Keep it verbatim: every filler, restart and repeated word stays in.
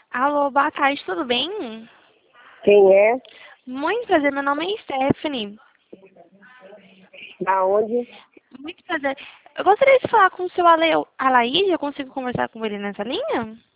Alô, boa tarde, tudo bem? Quem é? Muito prazer, meu nome é Stephanie. Da onde? Muito prazer. Eu gostaria de falar com o seu Ale... Alaíde, eu consigo conversar com ele nessa linha?